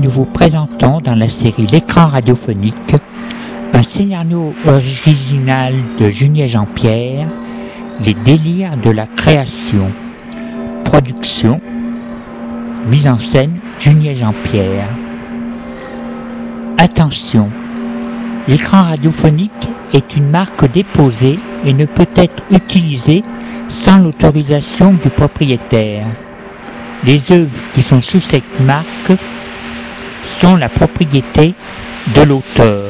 nous vous présentons dans la série L'écran radiophonique un scénario original de Junier Jean-Pierre, Les délires de la création. Production, mise en scène Junier Jean-Pierre. Attention, l'écran radiophonique est une marque déposée et ne peut être utilisé sans l'autorisation du propriétaire. Les œuvres qui sont sous cette marque sont la propriété de l'auteur.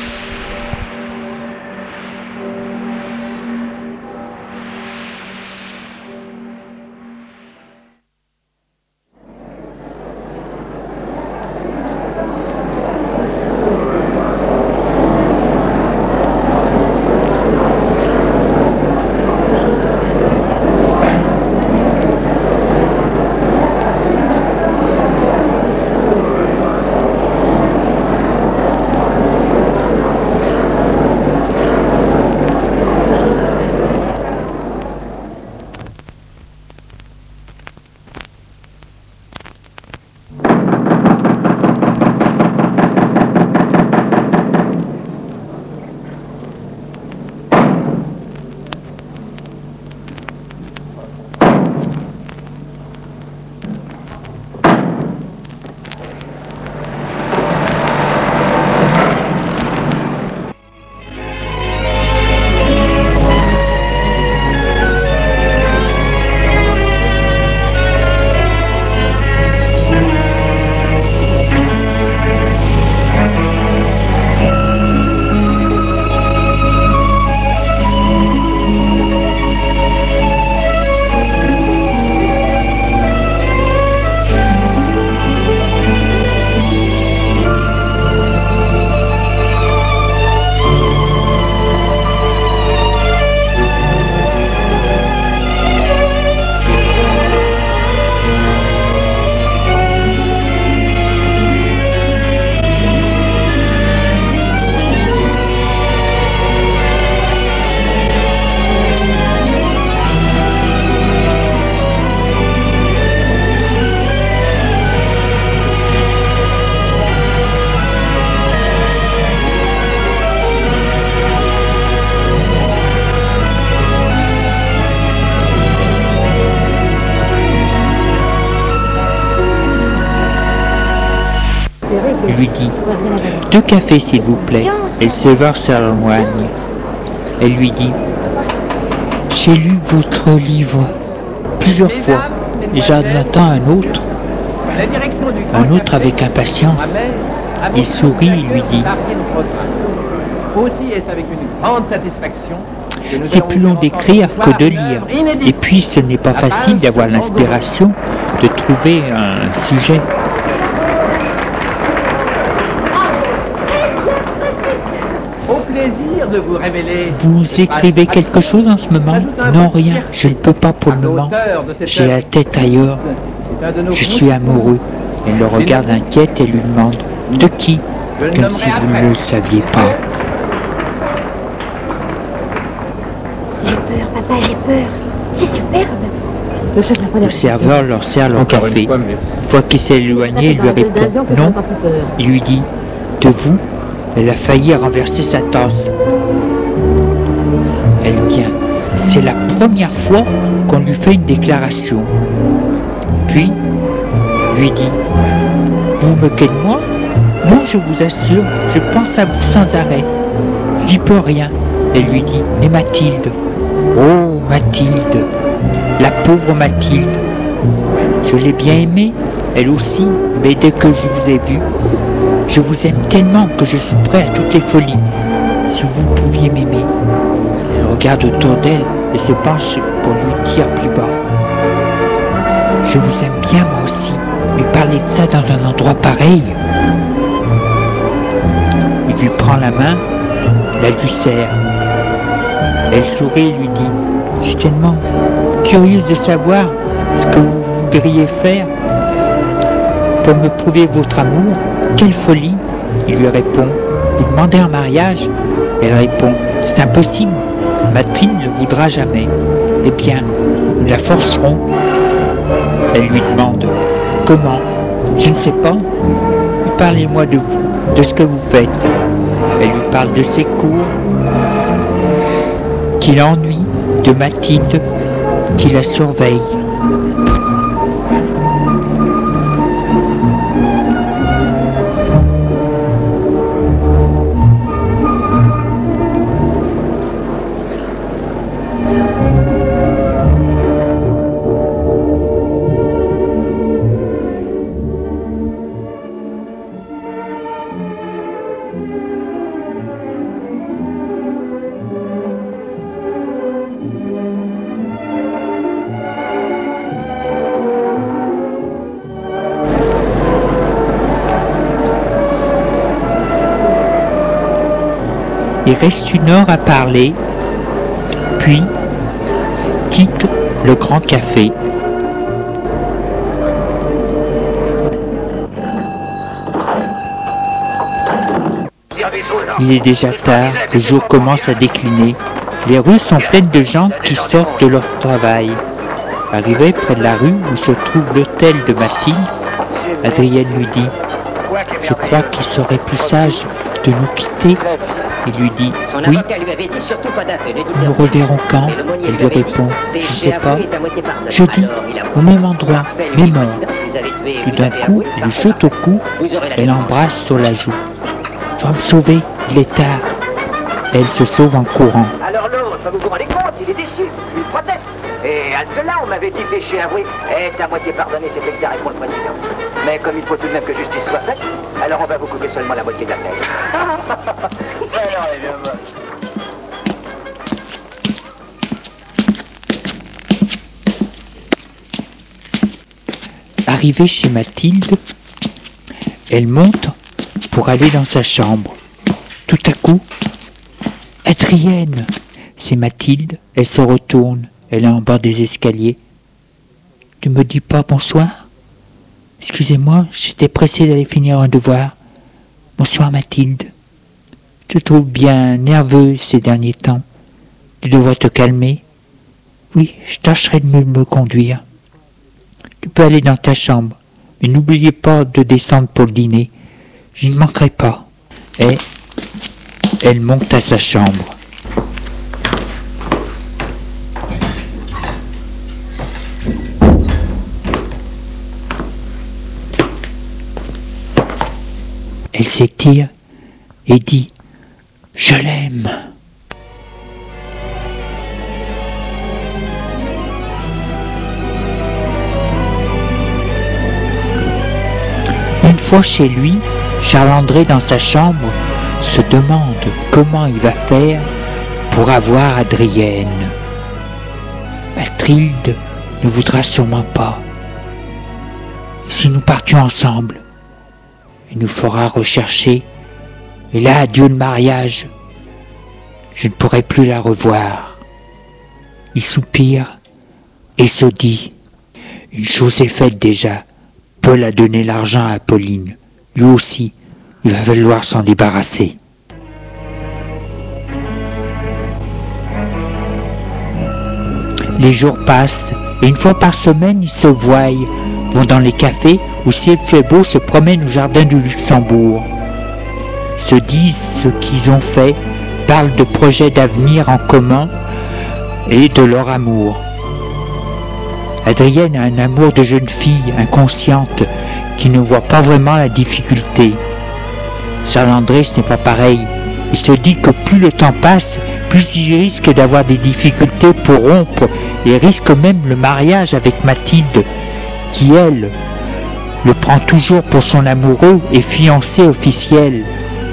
Lui dit « 2 cafés s'il vous plaît » et le serveur s'éloigne. Elle lui dit « J'ai lu votre livre plusieurs fois et j'en attends un autre avec impatience. » Il sourit et lui dit « C'est plus long d'écrire que de lire et puis ce n'est pas facile d'avoir l'inspiration de trouver un sujet. » De vous révéler. Vous écrivez quelque chose en ce moment? Non, rien, je ne peux pas pour le moment. J'ai la tête ailleurs. Je suis amoureux. Elle le regarde inquiète et lui demande « De qui ?» Comme si vous ne le saviez pas. J'ai peur, papa, j'ai peur. C'est superbe. Le serveur leur sert leur café. Une fois qu'il s'est éloigné, il lui répond « Non ». Il lui dit « De vous ?» Elle a failli renverser sa tasse. Elle tient. C'est la première fois qu'on lui fait une déclaration. Puis, lui dit « Vous vous moquez de moi? Non, je vous assure, je pense à vous sans arrêt. Je n'y peux rien. » Elle lui dit « Mais Mathilde, oh Mathilde, la pauvre Mathilde. Je l'ai bien aimée, elle aussi, mais dès que je vous ai vu, je vous aime tellement que je suis prêt à toutes les folies. Si vous pouviez m'aimer. » Elle regarde autour d'elle et se penche pour lui dire plus bas. « Je vous aime bien moi aussi, mais parler de ça dans un endroit pareil. » Il lui prend la main, la lui serre. Elle sourit et lui dit « Je suis tellement curieuse de savoir ce que vous voudriez faire pour me prouver votre amour. Quelle folie !» Il lui répond « Vous demandez en mariage ?» Elle répond « C'est impossible, Mathilde ne le voudra jamais. » Eh bien, nous la forcerons. Elle lui demande « Comment ?» « Je ne sais pas. parlez-moi de vous, de ce que vous faites. Elle lui parle de ses cours, qui l'ennuie, de Mathilde, qui la surveille. Il reste 1 heure à parler, puis quitte le grand café. Il est déjà tard, le jour commence à décliner. Les rues sont pleines de gens qui sortent de leur travail. Arrivé près de la rue où se trouve l'hôtel de Mathilde, Adrienne lui dit « Je crois qu'il serait plus sage de nous quitter. » Il lui dit « Oui, nous reverrons quand ?» Elle lui répond « Je ne sais pas, jeudi, au même endroit, même heure. » Tout d'un coup, il lui saute au cou et l'embrasse sur la joue. « Tu vas me sauver, il est tard. » Elle se sauve en courant. Alors l'autre, vous vous rendez compte, il est déçu, il proteste. Et halte là, on m'avait dit péché avoué. Et à moitié pardonné, c'est exarré pour le président. Mais comme il faut tout de même que justice soit faite, alors on va vous couper seulement la moitié de la tête. Ça alors est bien moche. Arrivée chez Mathilde, elle monte pour aller dans sa chambre. Tout à coup, Adrienne, c'est Mathilde, elle se retourne, elle est en bas des escaliers. Tu me dis pas bonsoir? Excusez-moi, j'étais pressée d'aller finir un devoir. Bonsoir Mathilde. Je te trouve bien nerveuse ces derniers temps. Tu devrais te calmer. Oui, je tâcherai de me conduire. Tu peux aller dans ta chambre, mais n'oubliez pas de descendre pour le dîner. Je ne manquerai pas. Et elle monte à sa chambre. Elle s'étire et dit « Je l'aime ». Une fois chez lui, Charles-André dans sa chambre se demande comment il va faire pour avoir Adrienne. Mathilde ne voudra sûrement pas. Si nous partions ensemble, il nous fera rechercher, et là, adieu le mariage. Je ne pourrai plus la revoir. Il soupire et se dit, une chose est faite déjà. Paul a donné l'argent à Pauline. Lui aussi, il va falloir s'en débarrasser. Les jours passent, et une fois par semaine, ils se voient, vont dans les cafés, ou s'il fait beau, se promènent au jardin du Luxembourg. Se disent ce qu'ils ont fait, parlent de projets d'avenir en commun et de leur amour. Adrienne a un amour de jeune fille inconsciente qui ne voit pas vraiment la difficulté. Charles-André, ce n'est pas pareil. Il se dit que plus le temps passe, plus il risque d'avoir des difficultés pour rompre et risque même le mariage avec Mathilde, qui, elle, le prend toujours pour son amoureux et fiancé officiel.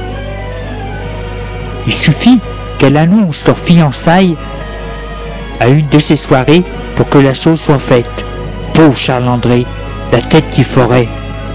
Il suffit qu'elle annonce leur fiançailles à une de ses soirées pour que la chose soit faite. Pauvre Charles-André, la tête qu'il ferait.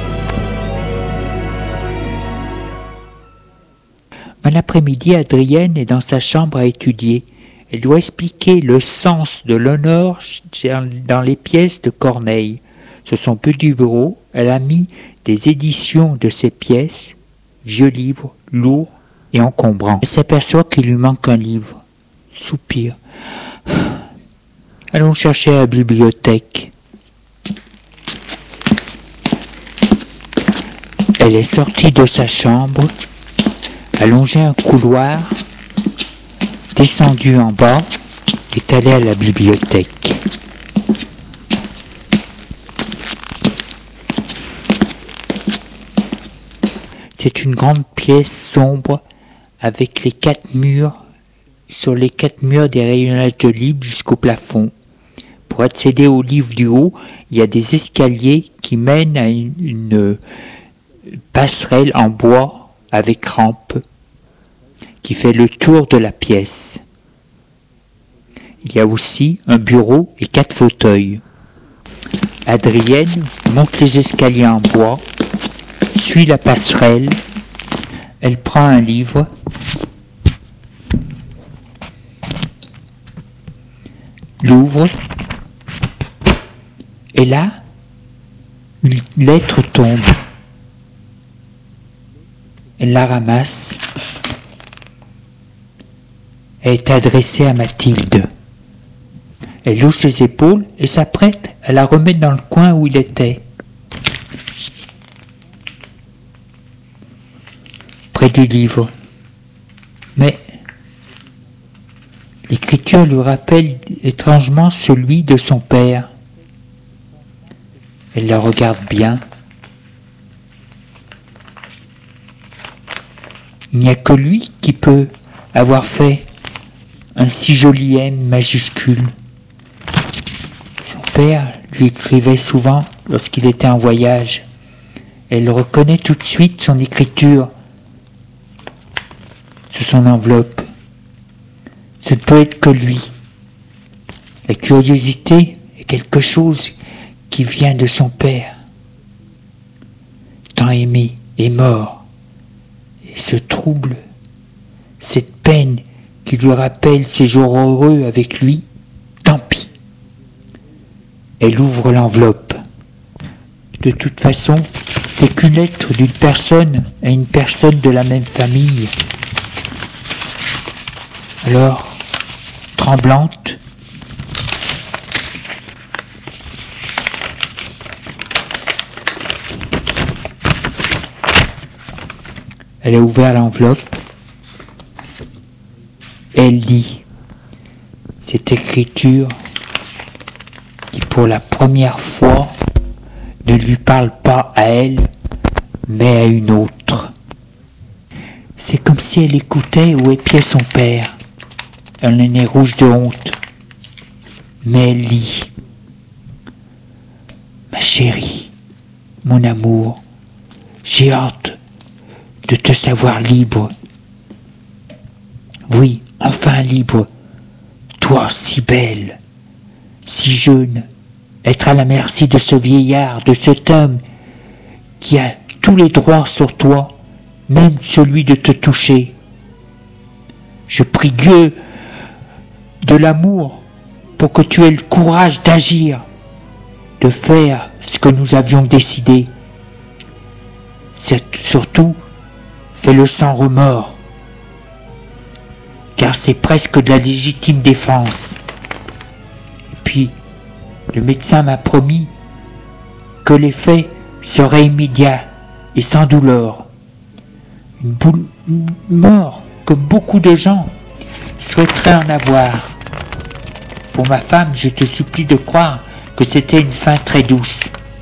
Un après-midi, Adrienne est dans sa chambre à étudier. Elle doit expliquer le sens de l'honneur dans les pièces de Corneille. Sur son petit bureau, elle a mis des éditions de ces pièces, vieux livres, lourds et encombrants. Elle s'aperçoit qu'il lui manque un livre. Soupire. Allons chercher à la bibliothèque. Elle est sortie de sa chambre, a longé un couloir, descendue en bas, est allée à la bibliothèque. C'est une grande pièce sombre avec les 4 murs, sur les 4 murs des rayonnages de livres jusqu'au plafond. Pour accéder aux livres du haut, il y a des escaliers qui mènent à une passerelle en bois avec rampe qui fait le tour de la pièce. Il y a aussi un bureau et 4 fauteuils. Adrienne monte les escaliers en bois, suit la passerelle, elle prend un livre, l'ouvre, et là, une lettre tombe. Elle la ramasse. Elle est adressée à Mathilde. Elle hausse ses épaules et s'apprête à la remettre dans le coin où il était. Près du livre. Mais l'écriture lui rappelle étrangement celui de son père. Elle la regarde bien. Il n'y a que lui qui peut avoir fait un si joli M majuscule. Son père lui écrivait souvent lorsqu'il était en voyage. Elle reconnaît tout de suite son écriture sur son enveloppe. Ce ne peut être que lui. La curiosité est quelque chose qui vient de son père. Tant aimé est mort. Et ce trouble, cette peine qui lui rappelle ses jours heureux avec lui, tant pis. Elle ouvre l'enveloppe. De toute façon, c'est qu'une lettre d'une personne à une personne de la même famille. Alors, tremblante, elle a ouvert l'enveloppe. Elle lit cette écriture qui, pour la première fois, ne lui parle pas à elle, mais à une autre. C'est comme si elle écoutait ou épiait son père. Elle en est rouge de honte, mais elle lit. Ma chérie, mon amour, j'ai hâte de te savoir libre. Oui, enfin libre. Toi, si belle, si jeune, être à la merci de ce vieillard, de cet homme qui a tous les droits sur toi, même celui de te toucher. Je prie Dieu de l'amour pour que tu aies le courage d'agir, de faire ce que nous avions décidé. Surtout, fais-le sans remords, car c'est presque de la légitime défense. Et puis, le médecin m'a promis que l'effet serait immédiat et sans douleur. Une mort que beaucoup de gens souhaiteraient en avoir. Pour ma femme, je te supplie de croire que c'était une fin très douce.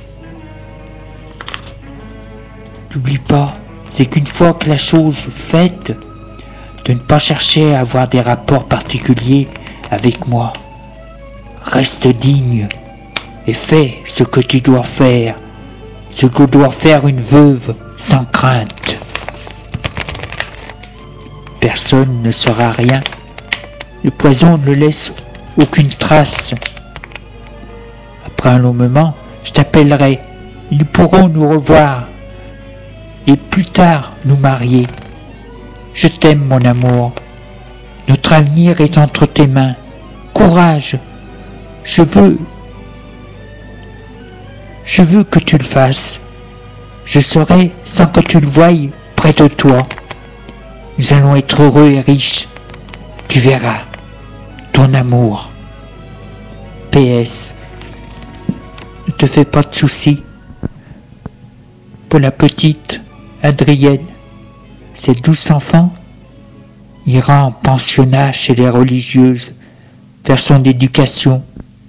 N'oublie pas, c'est qu'une fois que la chose faite, de ne pas chercher à avoir des rapports particuliers avec moi. Reste digne et fais ce que tu dois faire, ce que doit faire une veuve sans crainte. Personne ne saura rien. Le poison ne laisse aucune trace. Après un long moment, je t'appellerai. Nous pourrons nous revoir et plus tard nous marier. Je t'aime, mon amour. Notre avenir est entre tes mains. Courage. Je veux que tu le fasses. Je serai, sans que tu le voies, près de toi. Nous allons être heureux et riches. Tu verras. Ton amour. PS. Ne te fais pas de soucis. Pour la petite, Adrienne, cette douce enfant, ira en pensionnat chez les religieuses, faire son éducation.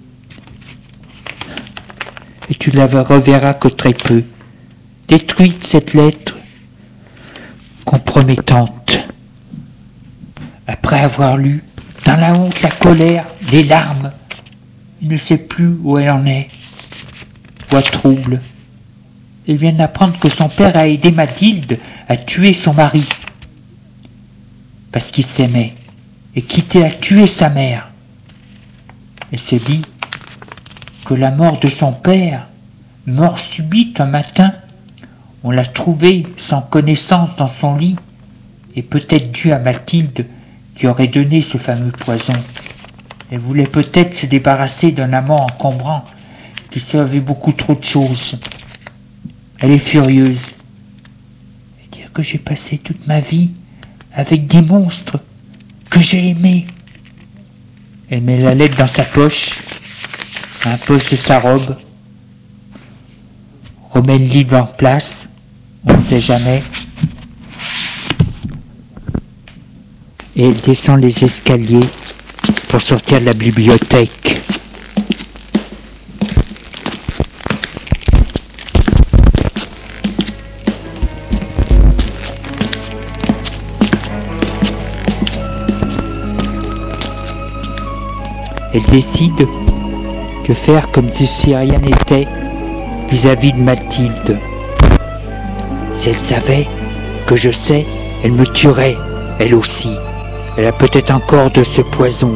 Et tu la reverras que très peu. Détruite cette lettre compromettante. Après avoir lu, dans la honte, la colère, les larmes, il ne sait plus où elle en est. Voix trouble. Elle vient d'apprendre que son père a aidé Mathilde à tuer son mari. Parce qu'il s'aimait et quittait à tuer sa mère. Elle se dit que la mort de son père, mort subite un matin, on l'a trouvé sans connaissance dans son lit, et peut-être dû à Mathilde qui aurait donné ce fameux poison. Elle voulait peut-être se débarrasser d'un amant encombrant qui savait beaucoup trop de choses. Elle est furieuse. Et dire que j'ai passé toute ma vie avec des monstres que j'ai aimés. Elle met la lettre dans sa poche, dans la poche de sa robe, remet le livre en place, on ne sait jamais, et elle descend les escaliers pour sortir de la bibliothèque. Elle décide de faire comme si rien n'était vis-à-vis de Mathilde. Si elle savait que je sais, elle me tuerait, elle aussi. Elle a peut-être encore de ce poison.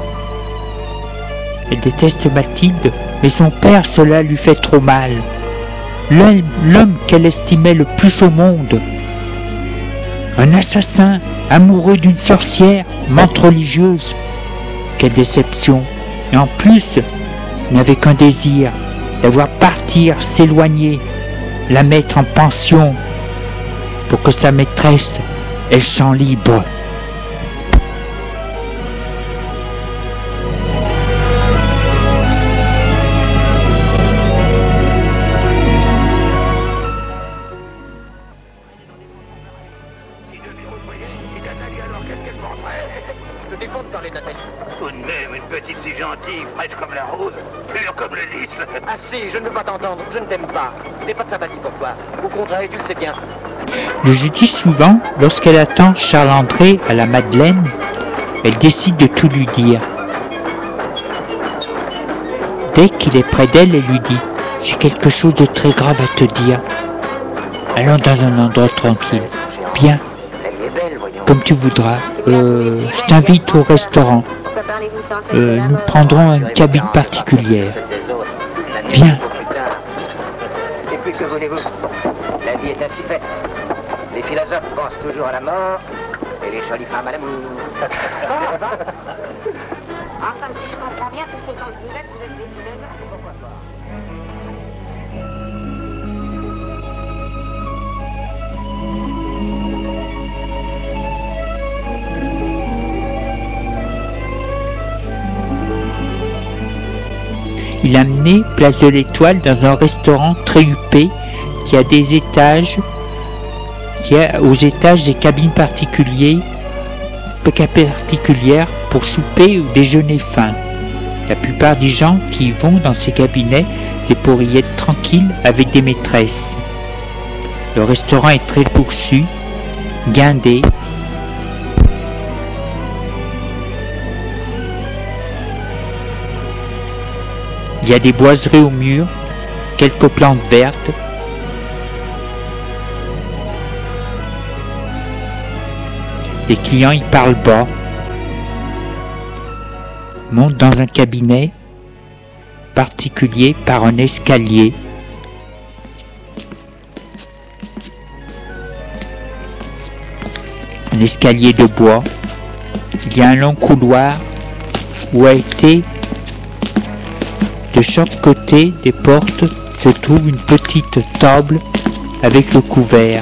Elle déteste Mathilde, mais son père, cela lui fait trop mal. L'homme qu'elle estimait le plus au monde. Un assassin, amoureux d'une sorcière, menthe religieuse. Quelle déception. Et en plus, il n'avait qu'un désir, la voir partir, s'éloigner, la mettre en pension, pour que sa maîtresse, elle sent libre. Je ne veux pas t'entendre, je ne t'aime pas. Je n'ai pas de sympathie pour toi. Au contraire, tu le sais bien. Le jeudi suivant, lorsqu'elle attend Charles-André à la Madeleine, elle décide de tout lui dire. Dès qu'il est près d'elle, elle lui dit « J'ai quelque chose de très grave à te dire. Allons dans un endroit tranquille. Bien, comme tu voudras. Je t'invite au restaurant. Nous prendrons une cabine particulière. Viens. » Et puis que voulez-vous? La vie est ainsi faite. Les philosophes pensent toujours à la mort et les jolies femmes à l'amour. N'est-ce pas? En somme, si je comprends bien, tous autant que vous êtes des philosophes. Pourquoi pas? Il a mené place de l'Étoile dans un restaurant très huppé qui a des étages, qui a aux étages des cabines particulières pour souper ou déjeuner fin. La plupart des gens qui y vont dans ces cabinets, c'est pour y être tranquille avec des maîtresses. Le restaurant est très poursu, guindé. Il y a des boiseries au mur, quelques plantes vertes. Les clients y parlent bas, montent dans un cabinet particulier par un escalier. Un escalier de bois. Il y a un long couloir où a été de chaque côté des portes se trouve une petite table avec le couvert.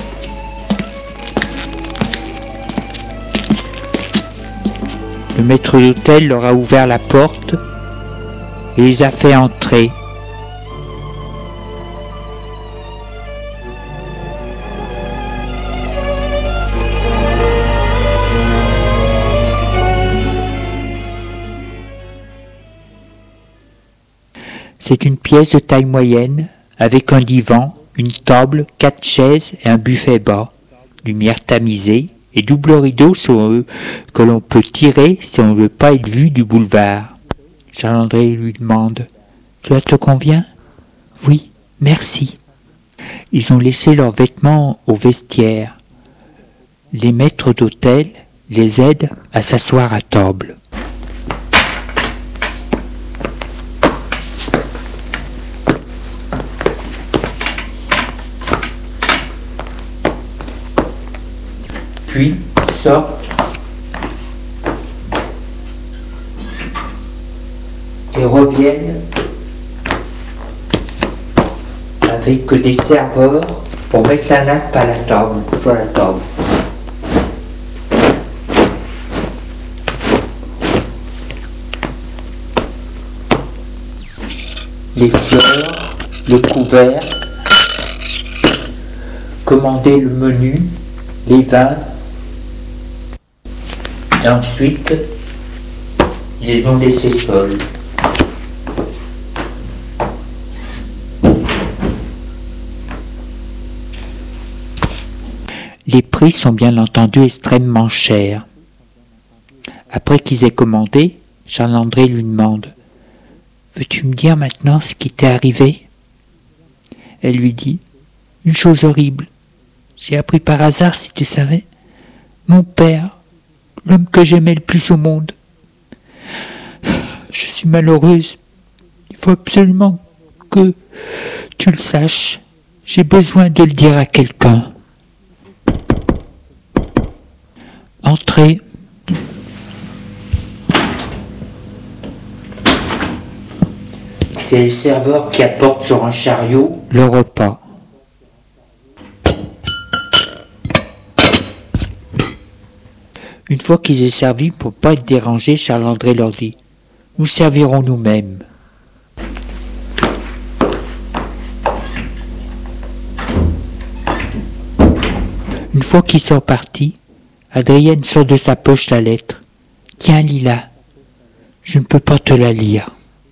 Le maître d'hôtel leur a ouvert la porte et les a fait entrer. C'est une pièce de taille moyenne, avec un divan, une table, 4 chaises et un buffet bas. Lumière tamisée et double rideau sur eux que l'on peut tirer si on ne veut pas être vu du boulevard. Charles-André lui demande « Cela te convient ?»« Oui, merci. » Ils ont laissé leurs vêtements au vestiaire. Les maîtres d'hôtel les aident à s'asseoir à table. Puis sortent et reviennent avec des serveurs pour mettre la nappe à la table, sur la table. Les fleurs, le couvert, commander le menu, les vins, et ensuite ils les ont laissés seuls. Les prix sont bien entendu extrêmement chers. Après qu'ils aient commandé, Charles-André lui demande « Veux-tu me dire maintenant ce qui t'est arrivé ?» Elle lui dit « Une chose horrible. J'ai appris par hasard, si tu savais. Mon père, l'homme que j'aimais le plus au monde. Je suis malheureuse. Il faut absolument que tu le saches. J'ai besoin de le dire à quelqu'un. » Entrez. C'est les serveurs qui apportent sur un chariot le repas. Une fois qu'ils aient servi, pour ne pas être dérangés, Charles-André leur dit « Nous servirons nous-mêmes. » Une fois qu'ils sont partis, Adrienne sort de sa poche la lettre. « Tiens, Lila, je ne peux pas te la lire. »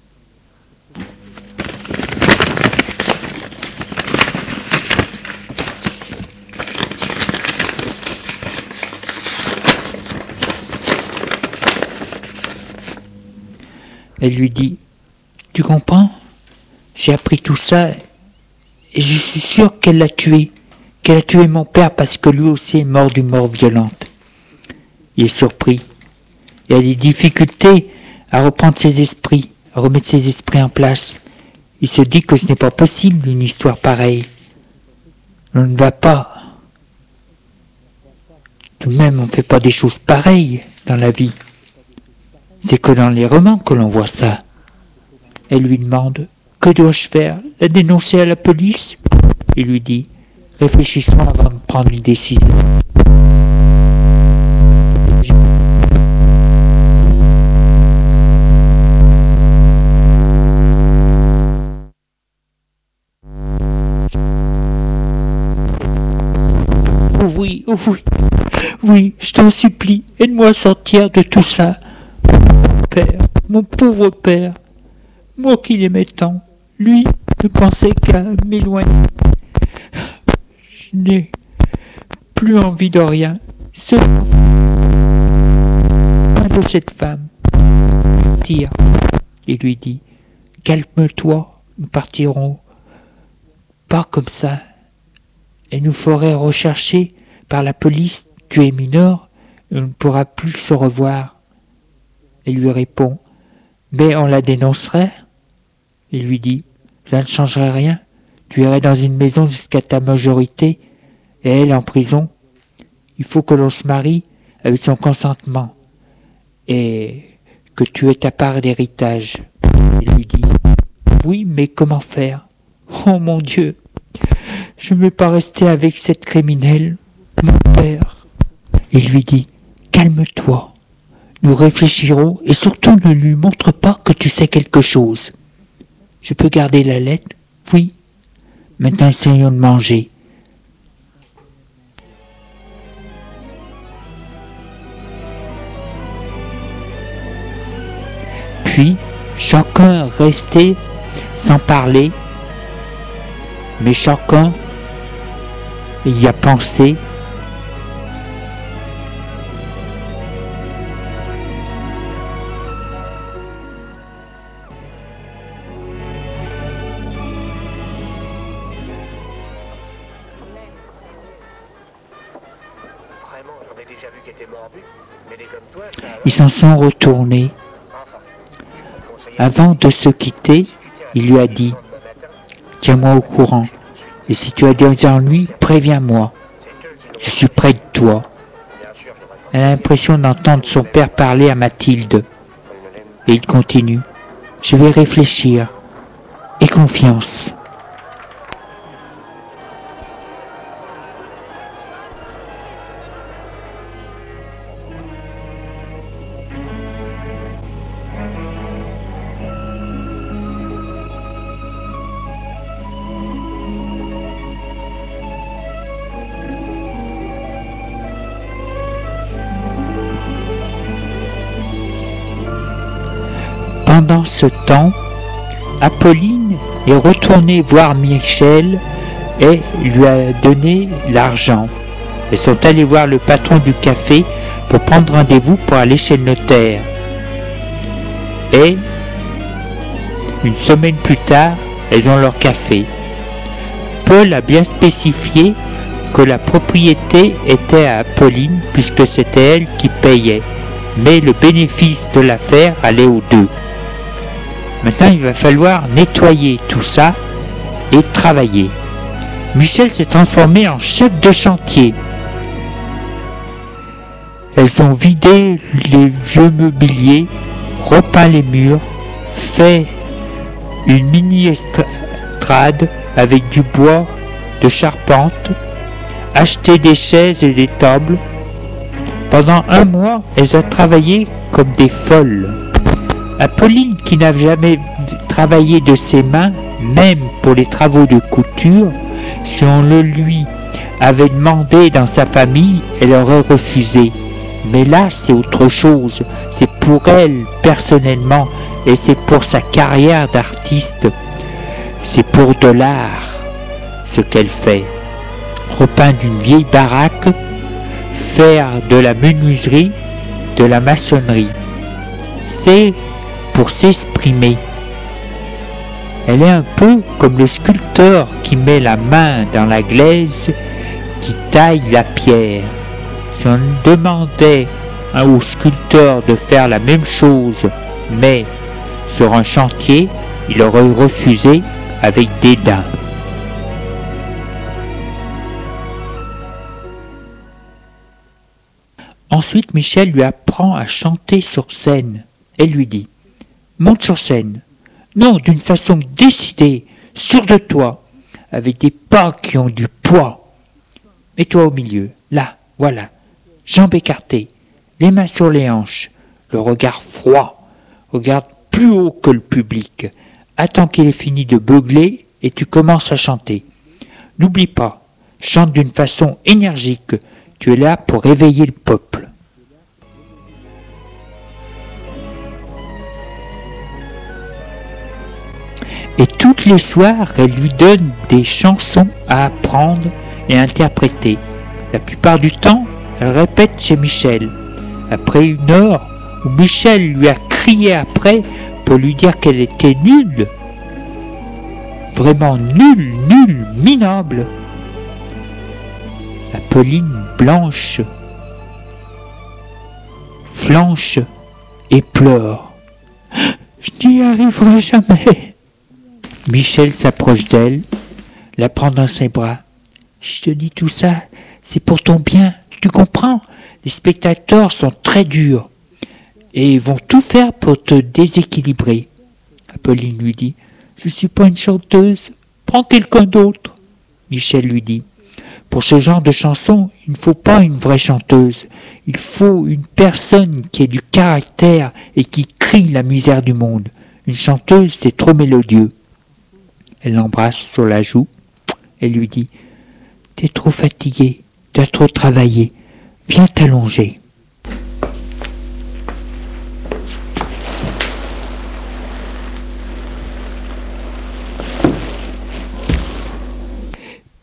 Elle lui dit « Tu comprends? J'ai appris tout ça et je suis sûre qu'elle l'a tué. Qu'elle a tué mon père parce que lui aussi est mort d'une mort violente. » Il est surpris. Il a des difficultés à reprendre ses esprits, à remettre ses esprits en place. Il se dit que ce n'est pas possible une histoire pareille. On ne va pas. Tout de même, on ne fait pas des choses pareilles dans la vie. C'est que dans les romans que l'on voit ça. Elle lui demande « Que dois-je faire? La dénoncer à la police ?» Il lui dit « Réfléchissons avant de prendre une décision. » Oh oui, oui, je t'en supplie, aide-moi à sortir de tout ça. Père, mon pauvre père, moi qui l'aimais tant, lui ne pensait qu'à m'éloigner. Je n'ai plus envie de rien, seulement de cette femme. Tire, il lui dit, calme-toi, nous partirons. Pas comme ça. Et nous ferait rechercher par la police, tu es mineur, et on ne pourra plus se revoir. Elle lui répond, mais on la dénoncerait. Il lui dit, ça ne changerait rien, tu irais dans une maison jusqu'à ta majorité, et elle en prison. Il faut que l'on se marie avec son consentement, et que tu aies ta part d'héritage. Il lui dit, oui, mais comment faire? Oh mon Dieu, je ne vais pas rester avec cette criminelle, mon père. Il lui dit, calme-toi, nous réfléchirons et surtout ne lui montre pas que tu sais quelque chose. Je peux garder la lettre? Oui. Maintenant essayons de manger. Puis, chacun restait sans parler, mais chacun y a pensé. Ils s'en sont retournés. Avant de se quitter, il lui a dit « Tiens-moi au courant, et si tu as des ennuis, préviens-moi. Je suis près de toi. » Elle a l'impression d'entendre son père parler à Mathilde. Et il continue « Je vais réfléchir. Aie confiance. » Pendant ce temps, Apolline est retournée voir Michel et lui a donné l'argent. Elles sont allées voir le patron du café pour prendre rendez-vous pour aller chez le notaire. Et une semaine plus tard, elles ont leur café. Paul a bien spécifié que la propriété était à Apolline puisque c'était elle qui payait. Mais le bénéfice de l'affaire allait aux deux. Maintenant, il va falloir nettoyer tout ça et travailler. Michel s'est transformé en chef de chantier. Elles ont vidé les vieux mobiliers, repeint les murs, fait une mini-estrade avec du bois de charpente, acheté des chaises et des tables. Pendant un mois, elles ont travaillé comme des folles. Apolline, qui n'a jamais travaillé de ses mains, même pour les travaux de couture, si on le lui avait demandé dans sa famille, elle aurait refusé. Mais là, c'est autre chose. C'est pour elle, personnellement, et c'est pour sa carrière d'artiste. C'est pour de l'art, ce qu'elle fait. Repeindre une vieille baraque, faire de la menuiserie, de la maçonnerie. C'est pour s'exprimer. Elle est un peu comme le sculpteur qui met la main dans la glaise, qui taille la pierre. Si on demandait au sculpteur de faire la même chose, mais sur un chantier, il aurait refusé avec dédain. Ensuite, Michel lui apprend à chanter sur scène. Elle lui dit « Monte sur scène. Non, d'une façon décidée, sûr de toi, avec des pas qui ont du poids. Mets-toi au milieu, là, voilà, jambes écartées, les mains sur les hanches, le regard froid. Regarde plus haut que le public. Attends qu'il ait fini de beugler et tu commences à chanter. N'oublie pas, chante d'une façon énergique. Tu es là pour réveiller le peuple. » Et tous les soirs, elle lui donne des chansons à apprendre et interpréter. La plupart du temps, elle répète chez Michel. Après une heure où Michel lui a crié après pour lui dire qu'elle était nulle, vraiment nulle, minable, Apolline blanche flanche et pleure. « Je n'y arriverai jamais. » Michel s'approche d'elle, la prend dans ses bras. « Je te dis tout ça, c'est pour ton bien, tu comprends? Les spectateurs sont très durs et vont tout faire pour te déséquilibrer. » Apolline lui dit « Je ne suis pas une chanteuse, prends quelqu'un d'autre. » Michel lui dit « Pour ce genre de chanson, il ne faut pas une vraie chanteuse. Il faut une personne qui ait du caractère et qui crie la misère du monde. Une chanteuse, c'est trop mélodieux. » Elle l'embrasse sur la joue et lui dit « T'es trop fatigué, t'as trop travaillé, viens t'allonger. »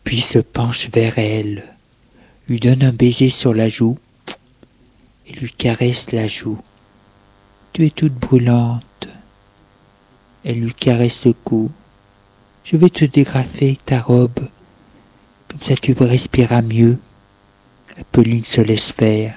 puis se penche vers elle, lui donne un baiser sur la joue et lui caresse la joue. Tu es toute brûlante. Elle lui caresse le cou. Je vais te dégrafer ta robe, comme ça tu respireras mieux. Apolline se laisse faire.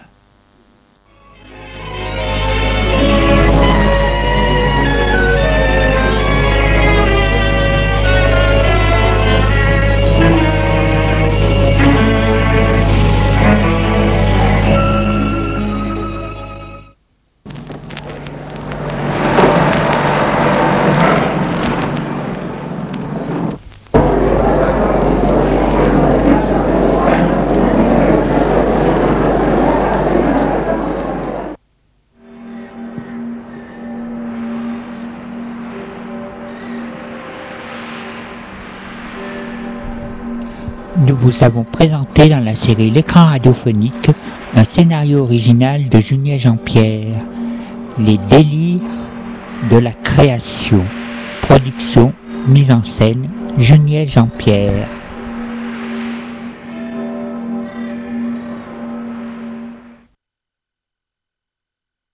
Nous vous avons présenté dans la série L'écran radiophonique un scénario original de Juniet Jean-Pierre, Les délires de la création. Production, mise en scène, Juniet Jean-Pierre.